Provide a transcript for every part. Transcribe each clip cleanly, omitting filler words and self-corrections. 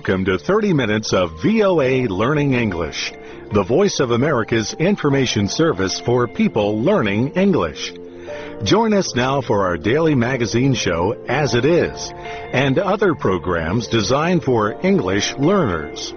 Welcome to 30 minutes of VOA Learning English, the voice of America's information service for people learning English. Join us now for our daily magazine show, As It Is, and other programs designed for English learners.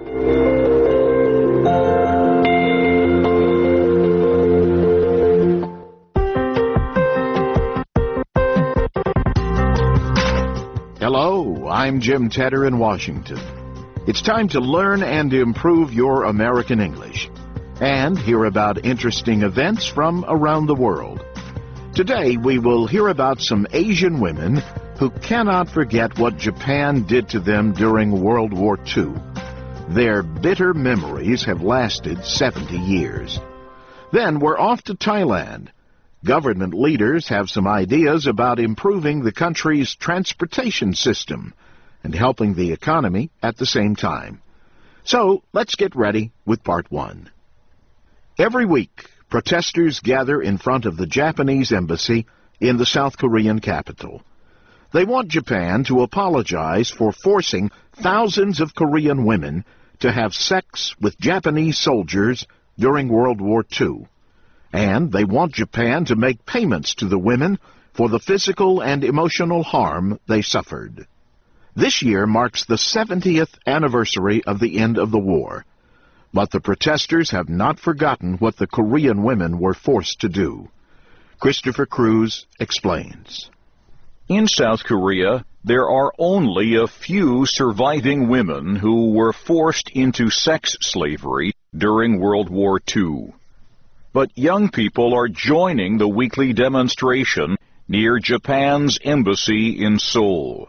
Hello, I'm Jim Tedder in Washington. It's time to learn and improve your American English and hear about interesting events from around the world. Today we will hear about some Asian women who cannot forget what Japan did to them during World War II. Their bitter memories have lasted 70 years. Then we're off to Thailand. Government leaders have some ideas about improving the country's transportation system and helping the economy at the same time. So let's get ready with part one. Every week, protesters gather in front of the Japanese embassy in the South Korean capital. They want Japan to apologize for forcing thousands of Korean women to have sex with Japanese soldiers during World War II. And they want Japan to make payments to the women for the physical and emotional harm they suffered. This year marks the 70th anniversary of the end of the war. But the protesters have not forgotten what the Korean women were forced to do. Christopher Cruz explains. In South Korea, there are only a few surviving women who were forced into sex slavery during World War II. But young people are joining the weekly demonstration near Japan's embassy in Seoul.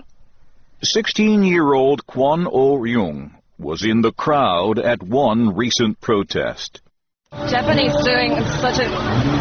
16-year-old Kwon Oh-ryung was in the crowd at one recent protest. Japanese doing such and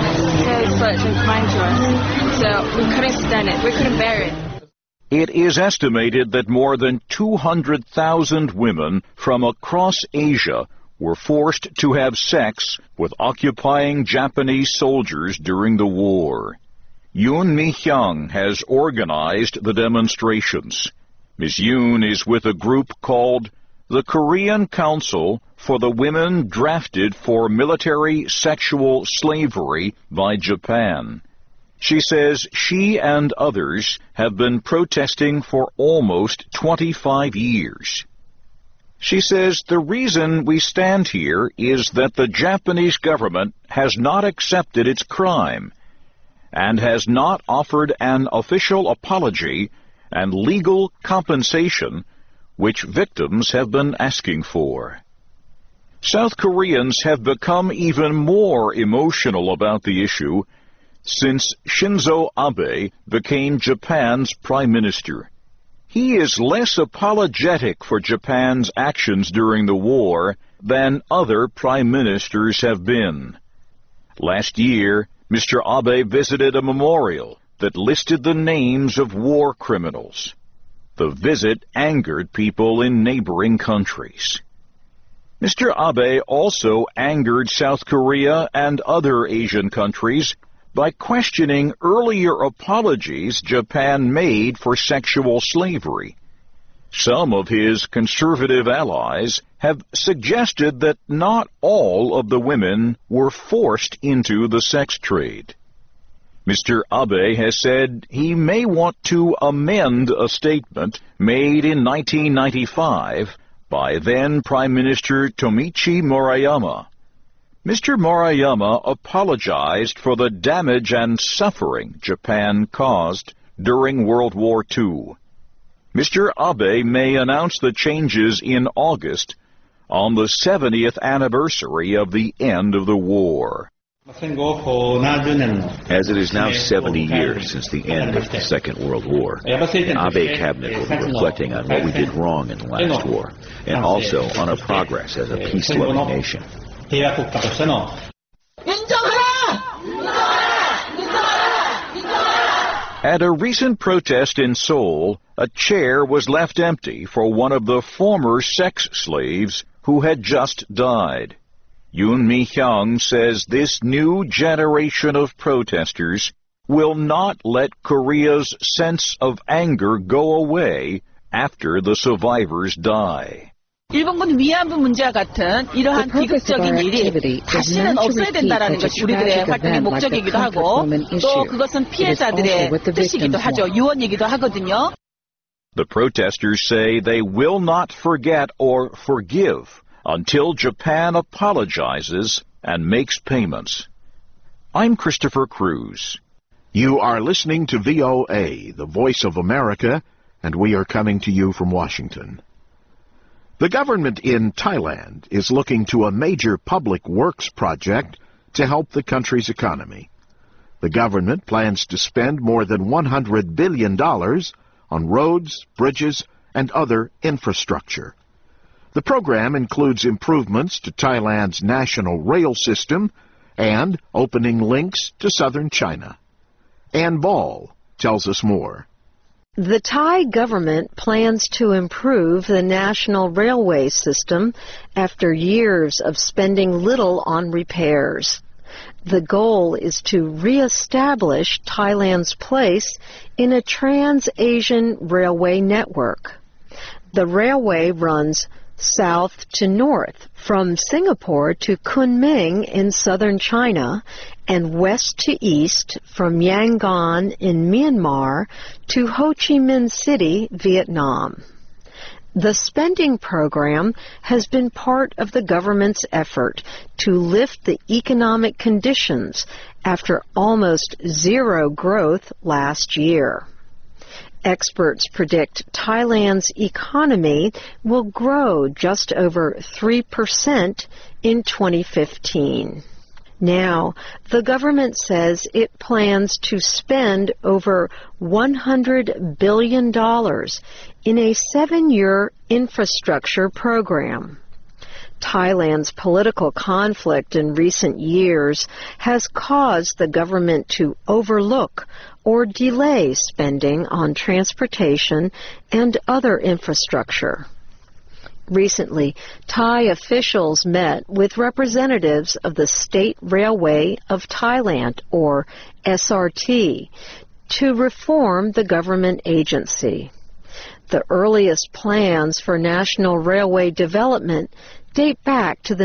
kind to us, so we couldn't stand it, we couldn't bear it. It is estimated that more than 200,000 women from across Asia were forced to have sex with occupying Japanese soldiers during the war. Yoon Mi-hyung has organized the demonstrations. Ms. Yoon is with a group called the Korean Council for the Women Drafted for Military Sexual Slavery by Japan. She says she and others have been protesting for almost 25 years. She says the reason we stand here is that the Japanese government has not accepted its crime and has not offered an official apology and legal compensation which victims have been asking for. South Koreans have become even more emotional about the issue since Shinzo Abe became Japan's prime minister. He is less apologetic for Japan's actions during the war than other prime ministers have been. Last year, Mr. Abe visited a memorial that listed the names of war criminals. The visit angered people in neighboring countries. Mr. Abe also angered South Korea and other Asian countries by questioning earlier apologies Japan made for sexual slavery. Some of his conservative allies have suggested that not all of the women were forced into the sex trade. Mr. Abe has said he may want to amend a statement made in 1995 by then Prime Minister Tomichi Murayama. Mr. Murayama apologized for the damage and suffering Japan caused during World War II. Mr. Abe may announce the changes in August on the 70th anniversary of the end of the war. As it is now 70 years since the end of the Second World War, the Abe cabinet will be reflecting on what we did wrong in the last war, and also on our progress as a peace-loving nation. At a recent protest in Seoul, a chair was left empty for one of the former sex slaves who had just died. Yoon Mi-hyung says this new generation of protesters will not let Korea's sense of anger go away after the survivors die. 일본군 위안부 문제와 같은 이러한 비극적인 일이 다시는 없어야 된다는 것이 우리들의 활동의 목적이기도 하고 또 그것은 피해자들의 뜻이기도 하죠. 유언이기도 하거든요. The protesters say they will not forget or forgive until Japan apologizes and makes payments. I'm Christopher Cruz. You are listening to VOA, the Voice of America, and we are coming to you from Washington. The government in Thailand is looking to a major public works project to help the country's economy. The government plans to spend more than $100 billion on roads, bridges, and other infrastructure. The program includes improvements to Thailand's national rail system and opening links to southern China. Ann Ball tells us more. The Thai government plans to improve the national railway system after years of spending little on repairs. The goal is to re-establish Thailand's place in a trans-Asian railway network. The railway runs south to north from Singapore to Kunming in southern China and west to east from Yangon in Myanmar to Ho Chi Minh City, Vietnam. The spending program has been part of the government's effort to lift the economic conditions after almost zero growth last year. Experts predict Thailand's economy will grow just over 3% in 2015. Now, the government says it plans to spend over $100 billion in a 7-year infrastructure program. Thailand's political conflict in recent years has caused the government to overlook or delay spending on transportation and other infrastructure. Recently, Thai officials met with representatives of the State Railway of Thailand, or SRT, to reform the government agency. The earliest plans for national railway development date back to the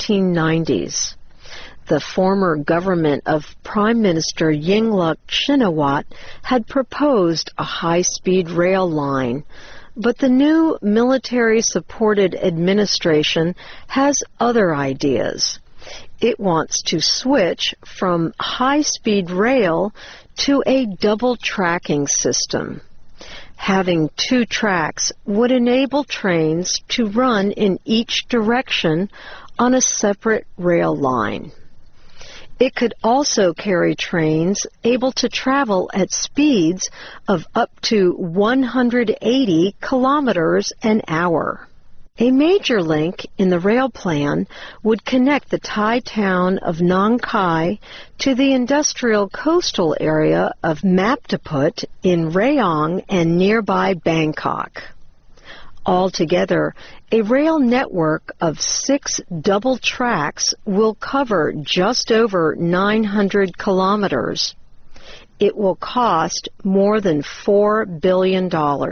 1990s. The former government of Prime Minister Yingluck Shinawatra had proposed a high-speed rail line, but the new military-supported administration has other ideas. It wants to switch from high-speed rail to a double tracking system. Having 2 tracks would enable trains to run in each direction on a separate rail line. It could also carry trains able to travel at speeds of up to 180 kilometers an hour. A major link in the rail plan would connect the Thai town of Nong Khai to the industrial coastal area of Maptaput in Rayong and nearby Bangkok. Altogether, a rail network of 6 double tracks will cover just over 900 kilometers. It will cost more than $4 billion.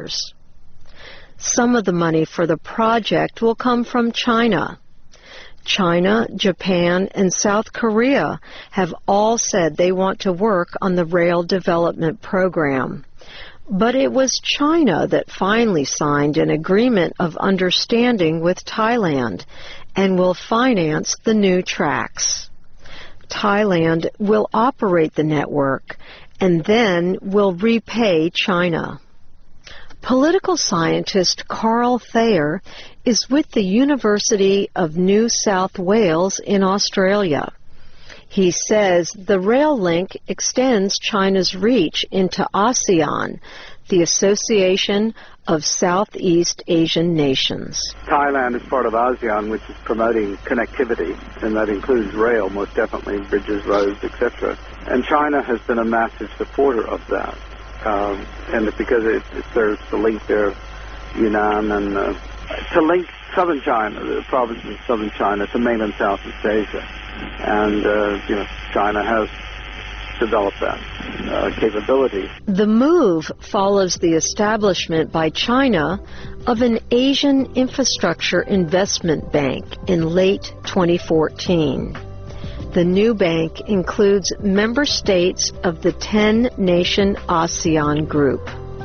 Some of the money for the project will come from China. China, Japan, and South Korea have all said they want to work on the rail development program. But it was China that finally signed an agreement of understanding with Thailand and will finance the new tracks. Thailand will operate the network and then will repay China. Political scientist Carl Thayer is with the University of New South Wales in Australia. He says the rail link extends China's reach into ASEAN, the Association of Southeast Asian Nations. Thailand is part of ASEAN, which is promoting connectivity, and that includes rail, most definitely, bridges, roads, etc. And China has been a massive supporter of that. And it's because it serves to link their Yunnan and to link southern China, the provinces of southern China, to mainland Southeast Asia. And, China has developed that. capability. The move follows the establishment by China of an Asian Infrastructure Investment Bank in late 2014. The new bank includes member states of the 10-nation ASEAN group.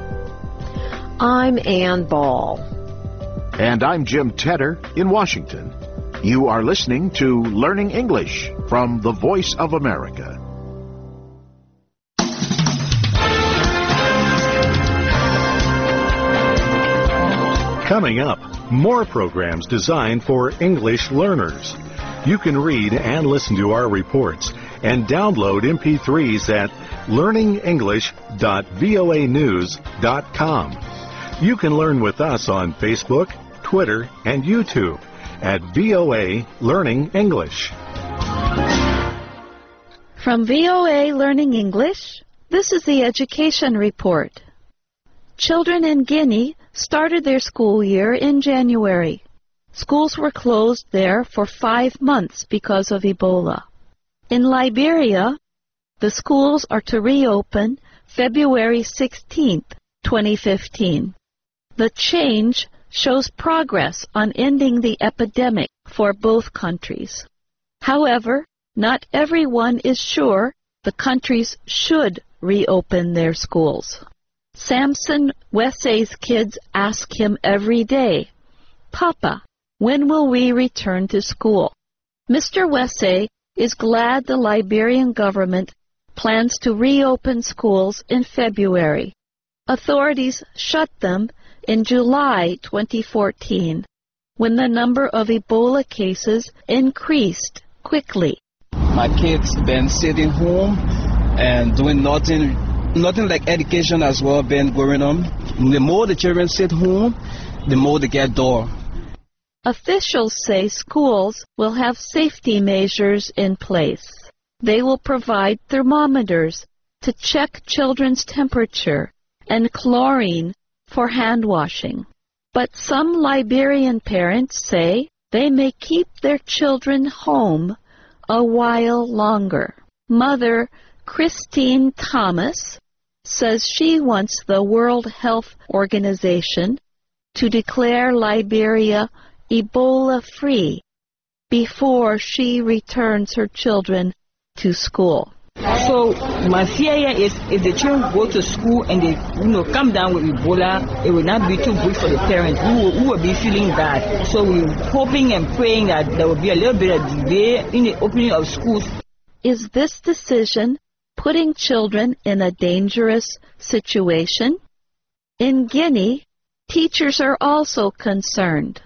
I'm Ann Ball. And I'm Jim Tedder in Washington. You are listening to Learning English from the Voice of America. Coming up, more programs designed for English learners. You can read and listen to our reports and download MP3s at learningenglish.voanews.com. You can learn with us on Facebook, Twitter, and YouTube at VOA Learning English. From VOA Learning English, this is the Education Report. Children in Guinea started their school year in January. Schools were closed there for 5 months because of Ebola. In Liberia, the schools are to reopen February 16th, 2015. The change shows progress on ending the epidemic for both countries. However, not everyone is sure the countries should reopen their schools. Samson Wesse's kids ask him every day, "Papa, when will we return to school?" Mr. Wesse is glad the Liberian government plans to reopen schools in February. Authorities shut them in July 2014, when the number of Ebola cases increased quickly. My kids been sitting home and doing nothing like education as well been going on. The more the children sit home, the more they get dull. Officials say schools will have safety measures in place. They will provide thermometers to check children's temperature and chlorine for hand washing. But some Liberian parents say they may keep their children home a while longer. Mother Christine Thomas says she wants the World Health Organization to declare Liberia Ebola-free before she returns her children to school. So my fear is if the children go to school and they come down with Ebola, it will not be too good for the parents who will be feeling bad. So we're hoping and praying that there will be a little bit of delay in the opening of schools. Is this decision putting children in a dangerous situation? In Guinea, teachers are also concerned.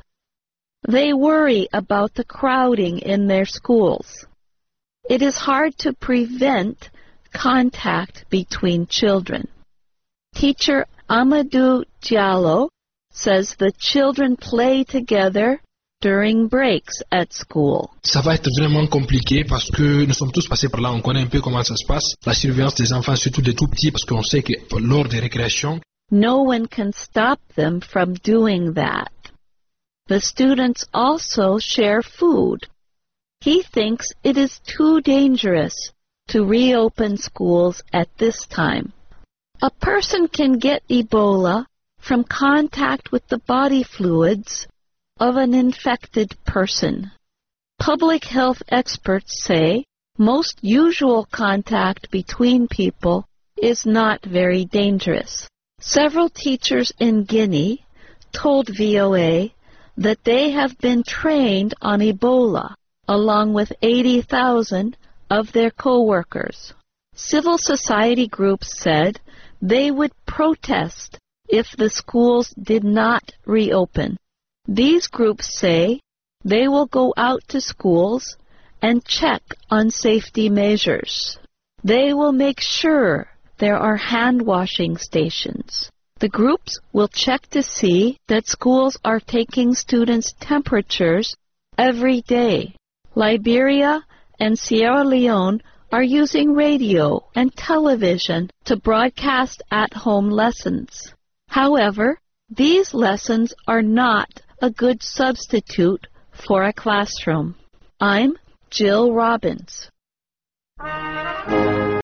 They worry about the crowding in their schools. It is hard to prevent contact between children. Teacher Amadou Diallo says the children play together during breaks at school. Ça va être vraiment compliqué parce que nous sommes tous passés par là, on connaît un peu comment ça se passe, la surveillance des enfants, surtout des tout petits, parce qu'on sait que lors des récréations, no one can stop them from doing that. The students also share food. He thinks it is too dangerous to reopen schools at this time. A person can get Ebola from contact with the body fluids of an infected person. Public health experts say most usual contact between people is not very dangerous. Several teachers in Guinea told VOA that they have been trained on Ebola, along with 80,000 of their co-workers. Civil society groups said they would protest if the schools did not reopen. These groups say they will go out to schools and check on safety measures. They will make sure there are hand-washing stations. The groups will check to see that schools are taking students' temperatures every day. Liberia and Sierra Leone are using radio and television to broadcast at-home lessons. However, these lessons are not a good substitute for a classroom. I'm Jill Robbins.